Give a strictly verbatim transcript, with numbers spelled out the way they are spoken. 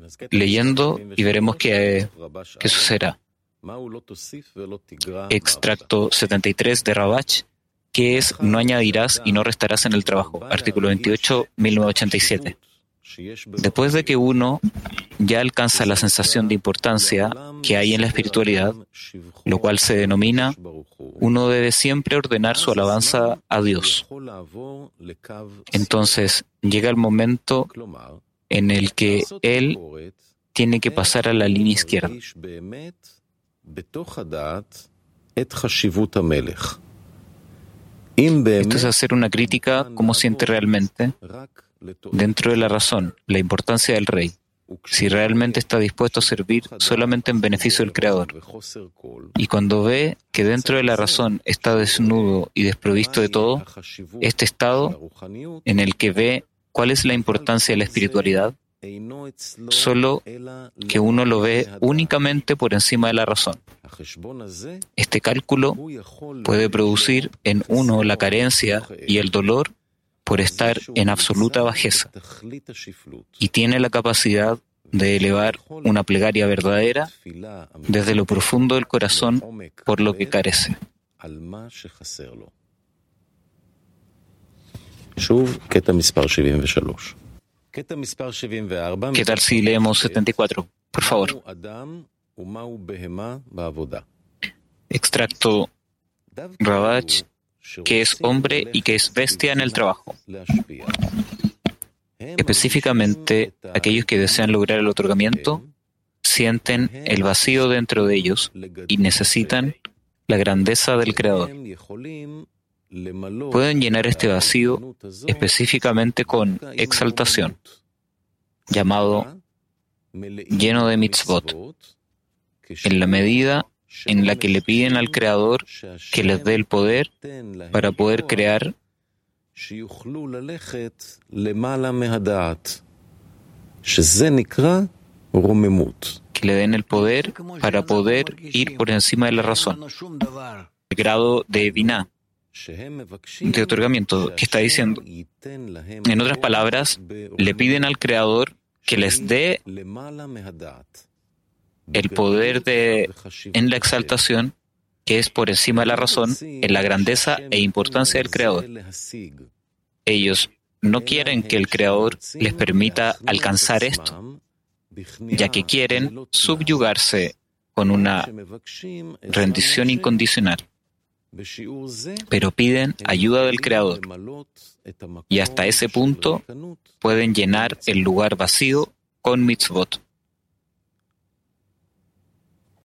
leyendo y veremos qué, qué sucederá. Extracto setenta y tres de Rabach, que es no añadirás y no restarás en el trabajo. Artículo veintiocho, mil novecientos ochenta y siete. Después de que uno ya alcanza la sensación de importancia que hay en la espiritualidad, lo cual se denomina, uno debe siempre ordenar su alabanza a Dios. Entonces llega el momento en el que él tiene que pasar a la línea izquierda. Esto es hacer una crítica como siente realmente, dentro de la razón, la importancia del rey, si realmente está dispuesto a servir solamente en beneficio del Creador. Y cuando ve que dentro de la razón está desnudo y desprovisto de todo, este estado en el que ve cuál es la importancia de la espiritualidad, solo que uno lo ve únicamente por encima de la razón. Este cálculo puede producir en uno la carencia y el dolor por estar en absoluta bajeza, y tiene la capacidad de elevar una plegaria verdadera desde lo profundo del corazón por lo que carece. ¿Qué tal si leemos setenta y cuatro? Por favor. Extracto Rabach, que es hombre y que es bestia en el trabajo. Específicamente, aquellos que desean lograr el otorgamiento sienten el vacío dentro de ellos y necesitan la grandeza del Creador. Pueden llenar este vacío específicamente con exaltación, llamado lleno de mitzvot, en la medida en la que le piden al Creador que les dé el poder para poder crear que le den el poder para poder ir por encima de la razón. El grado de biná, de otorgamiento, que está diciendo. En otras palabras, le piden al Creador que les dé el poder de, en la exaltación, que es por encima de la razón, en la grandeza e importancia del Creador. Ellos no quieren que el Creador les permita alcanzar esto, ya que quieren subyugarse con una rendición incondicional, pero piden ayuda del Creador, y hasta ese punto pueden llenar el lugar vacío con mitzvot.